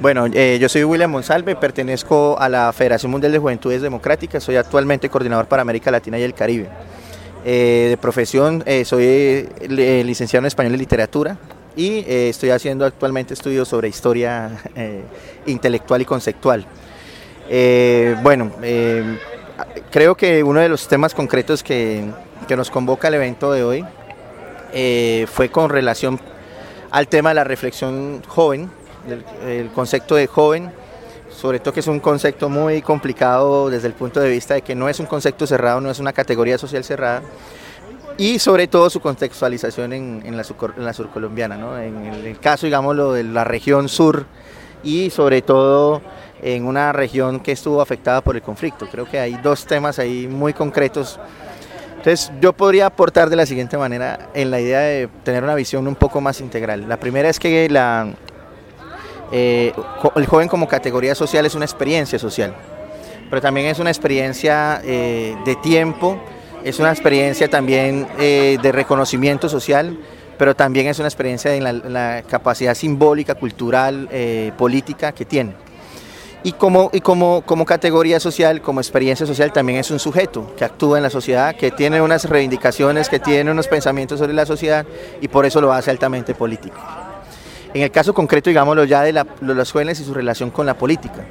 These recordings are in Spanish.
Bueno, yo soy William Monsalve, pertenezco a la Federación Mundial de Juventudes Democráticas, soy actualmente coordinador para América Latina y el Caribe. De profesión soy licenciado en Español y Literatura y estoy haciendo actualmente estudios sobre historia intelectual y conceptual. Creo que uno de los temas concretos que nos convoca al evento de hoy fue con relación al tema de la reflexión joven, el concepto de joven, sobre todo que es un concepto muy complicado desde el punto de vista de que no es un concepto cerrado, no es una categoría social cerrada, y sobre todo su contextualización en la surcolombiana, ¿no? En el caso, digámoslo, de la región sur y sobre todo en una región que estuvo afectada por el conflicto. Creo que hay dos temas ahí muy concretos. Entonces yo podría aportar de la siguiente manera en la idea de tener una visión un poco más integral. La primera es que el joven como categoría social es una experiencia social, pero también es una experiencia de tiempo, es una experiencia también de reconocimiento social, pero también es una experiencia en la capacidad simbólica, cultural, política que tiene. Y como categoría social, como experiencia social, también es un sujeto que actúa en la sociedad, que tiene unas reivindicaciones, que tiene unos pensamientos sobre la sociedad y por eso lo hace altamente político. En el caso concreto, digámoslo ya, de los jóvenes y su relación con la política.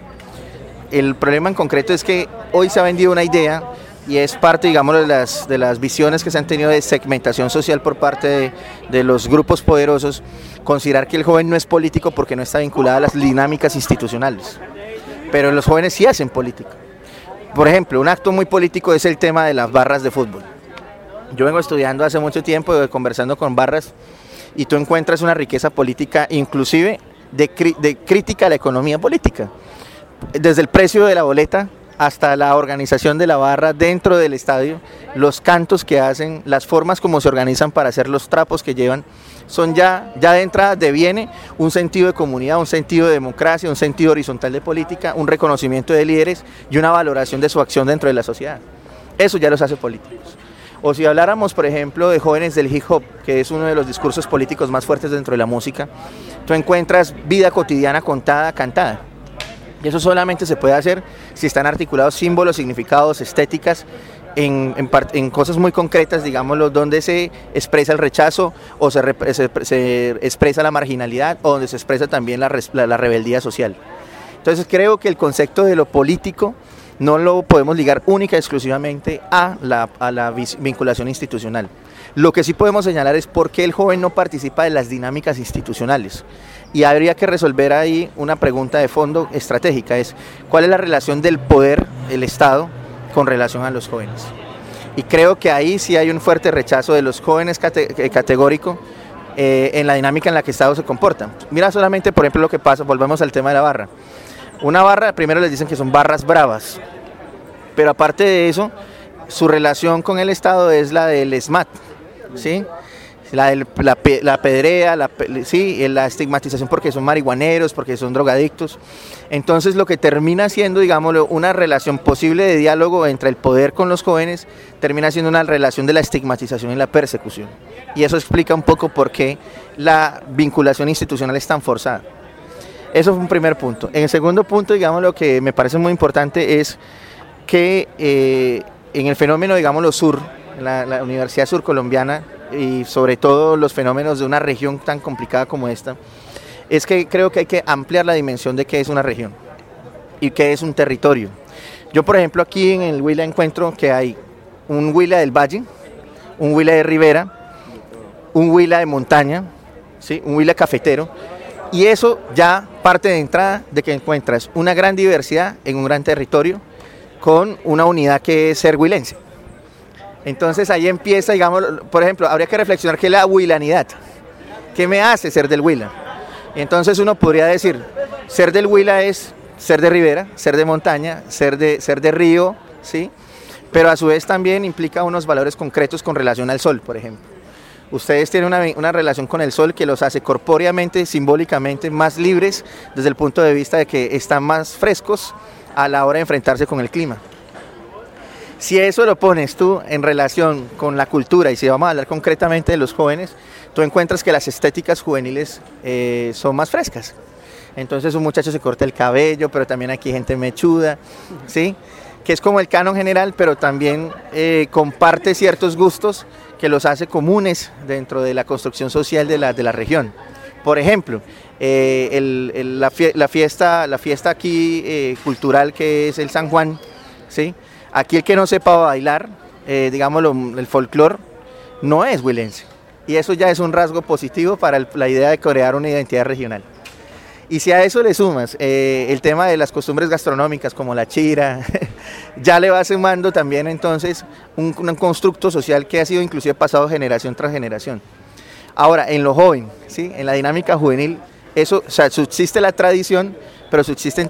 El problema en concreto es que hoy se ha vendido una idea y es parte, digámoslo, de las visiones que se han tenido de segmentación social por parte de los grupos poderosos, considerar que el joven no es político porque no está vinculado a las dinámicas institucionales. Pero los jóvenes sí hacen política. Por ejemplo, un acto muy político es el tema de las barras de fútbol. Yo vengo estudiando hace mucho tiempo, conversando con barras, y tú encuentras una riqueza política, inclusive de crítica a la economía política. Desde el precio de la boleta hasta la organización de la barra dentro del estadio, los cantos que hacen, las formas como se organizan para hacer los trapos que llevan, son ya de entrada deviene un sentido de comunidad, un sentido de democracia, un sentido horizontal de política, un reconocimiento de líderes y una valoración de su acción dentro de la sociedad. Eso ya los hace políticos. O si habláramos, por ejemplo, de jóvenes del hip hop, que es uno de los discursos políticos más fuertes dentro de la música, tú encuentras vida cotidiana contada, cantada. Y eso solamente se puede hacer si están articulados símbolos, significados, estéticas, en cosas muy concretas, digámoslo, donde se expresa el rechazo o se expresa la marginalidad o donde se expresa también la rebeldía social. Entonces creo que el concepto de lo político no lo podemos ligar única y exclusivamente a la vinculación institucional. Lo que sí podemos señalar es por qué el joven no participa de las dinámicas institucionales. Y habría que resolver ahí una pregunta de fondo estratégica, es ¿cuál es la relación del poder, el Estado, con relación a los jóvenes? Y creo que ahí sí hay un fuerte rechazo de los jóvenes categórico en la dinámica en la que el Estado se comporta. Mira solamente, por ejemplo, lo que pasa, volvemos al tema de la barra. Una barra, primero les dicen que son barras bravas, pero aparte de eso, su relación con el Estado es la del SMAT, ¿sí? La pedrea, la estigmatización porque son marihuaneros, porque son drogadictos. Entonces lo que termina siendo, digámoslo, una relación posible de diálogo entre el poder con los jóvenes, termina siendo una relación de la estigmatización y la persecución. Y eso explica un poco por qué la vinculación institucional es tan forzada. Eso fue un primer punto. En el segundo punto, digamos, lo que me parece muy importante es que en el fenómeno, digámoslo, sur, la Universidad Surcolombiana, y sobre todo los fenómenos de una región tan complicada como esta, es que creo que hay que ampliar la dimensión de qué es una región y qué es un territorio. Yo, por ejemplo, aquí en el Huila encuentro que hay un Huila del Valle, un Huila de Ribera, un Huila de montaña, ¿sí? Un Huila cafetero, y eso ya parte de entrada de que encuentras una gran diversidad en un gran territorio con una unidad que es ser huilense. Entonces ahí empieza, digamos, por ejemplo, habría que reflexionar qué es la huilanidad, qué me hace ser del Huila. Entonces uno podría decir, ser del Huila es ser de ribera, ser de montaña, ser de río, ¿sí? Pero a su vez también implica unos valores concretos con relación al sol, por ejemplo. Ustedes tienen una relación con el sol que los hace corpóreamente, simbólicamente más libres desde el punto de vista de que están más frescos a la hora de enfrentarse con el clima. Si eso lo pones tú en relación con la cultura, y si vamos a hablar concretamente de los jóvenes, tú encuentras que las estéticas juveniles son más frescas. Entonces un muchacho se corta el cabello, pero también aquí hay gente mechuda, ¿sí? Que es como el canon general, pero también comparte ciertos gustos que los hace comunes dentro de la construcción social de la región. Por ejemplo, la fiesta aquí cultural que es el San Juan, ¿sí? Aquí el que no sepa bailar, digámoslo, el folclore, no es huilense. Y eso ya es un rasgo positivo para la idea de crear una identidad regional. Y si a eso le sumas el tema de las costumbres gastronómicas como la chira, ya le va sumando también entonces un constructo social que ha sido inclusive pasado generación tras generación. Ahora, en lo joven, ¿sí? En la dinámica juvenil, eso, o sea, subsiste la tradición, pero existen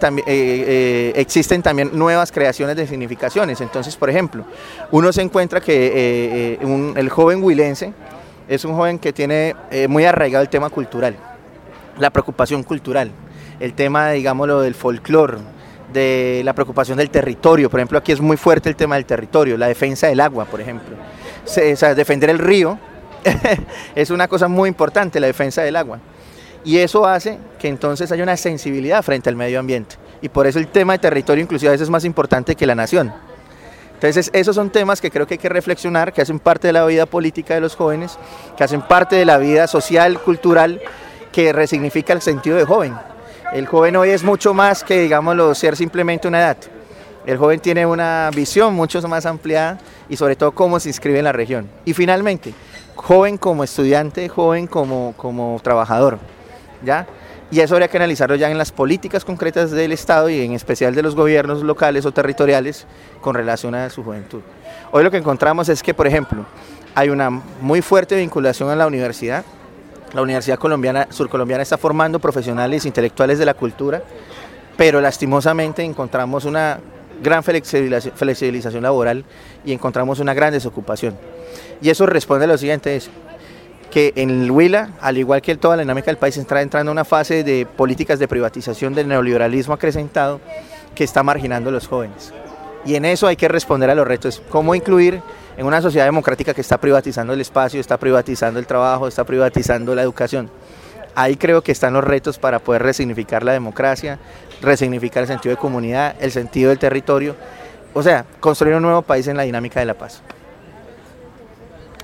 también nuevas creaciones de significaciones. Entonces, por ejemplo, uno se encuentra que el joven huilense es un joven que tiene muy arraigado el tema cultural, la preocupación cultural, el tema, digámoslo, del folclore, de la preocupación del territorio. Por ejemplo, aquí es muy fuerte el tema del territorio, la defensa del agua, por ejemplo. O sea, defender el río es una cosa muy importante, la defensa del agua. Y eso hace que entonces haya una sensibilidad frente al medio ambiente. Y por eso el tema de territorio inclusive a veces es más importante que la nación. Entonces esos son temas que creo que hay que reflexionar, que hacen parte de la vida política de los jóvenes, que hacen parte de la vida social, cultural, que resignifica el sentido de joven. El joven hoy es mucho más que, digámoslo, ser simplemente una edad. El joven tiene una visión mucho más ampliada y sobre todo cómo se inscribe en la región. Y finalmente, joven como estudiante, joven como trabajador, ¿ya? Y eso habría que analizarlo ya en las políticas concretas del Estado y en especial de los gobiernos locales o territoriales con relación a su juventud. Hoy lo que encontramos es que, por ejemplo, hay una muy fuerte vinculación a la universidad. La Universidad Surcolombiana está formando profesionales intelectuales de la cultura, pero lastimosamente encontramos una gran flexibilización laboral y encontramos una gran desocupación. Y eso responde a lo siguiente, es que en el Huila, al igual que toda la dinámica del país, está entrando una fase de políticas de privatización del neoliberalismo acrecentado que está marginando a los jóvenes. Y en eso hay que responder a los retos, cómo incluir en una sociedad democrática que está privatizando el espacio, está privatizando el trabajo, está privatizando la educación. Ahí creo que están los retos para poder resignificar la democracia, resignificar el sentido de comunidad, el sentido del territorio, o sea, construir un nuevo país en la dinámica de la paz.